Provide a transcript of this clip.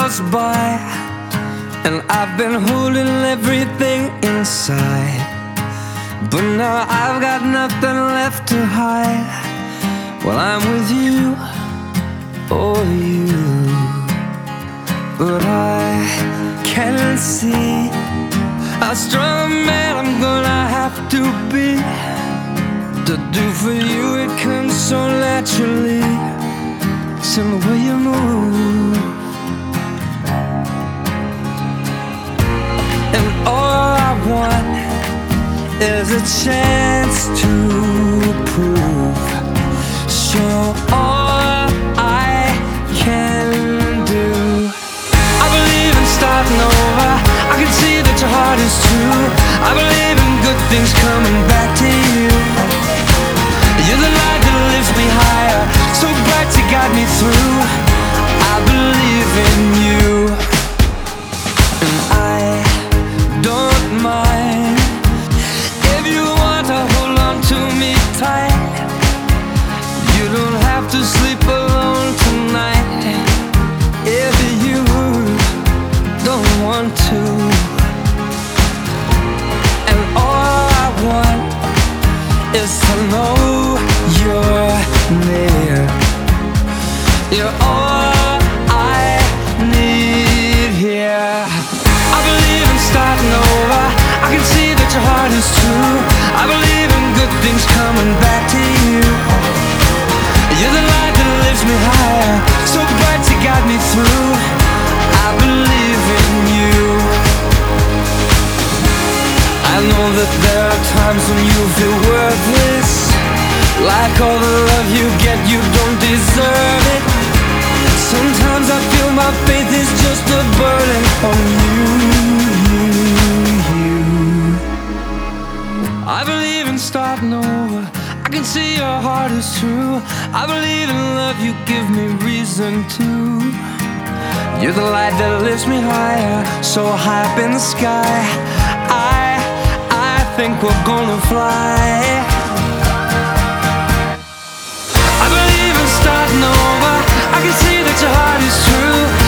goes by, and I've been holding everything inside, but now I've got nothing left to hide. Well, I'm with you, oh you, but I can't see how strong a man I'm gonna have to be to do for you. It comes so naturally, it's in the way you move. And all I want is a chance to prove, show all I can do. I believe in starting over, I can see that your heart is true. I believe in good things coming back to you. You're the light that lifts me higher, so bright you got me through. I believe in you, and I don't mind if you want to hold on to me tight. You don't have to sleep alone tonight if you don't want to. And all I want is to know you're near. You're all I need here. I believe in starting over, I can see that your heart is true. I believe in good things coming back to you. You're the light that lifts me higher, so bright you got me through. I believe in you. I know that there are times when you feel worthless, like all the love you get, you don't deserve it. Sometimes I feel my faith is just a burden on you. I believe in starting over, I can see your heart is true. I believe in love, you give me reason to. You're the light that lifts me higher, so high up in the sky. I think we're gonna fly. I believe in starting over, I can see that your heart is true.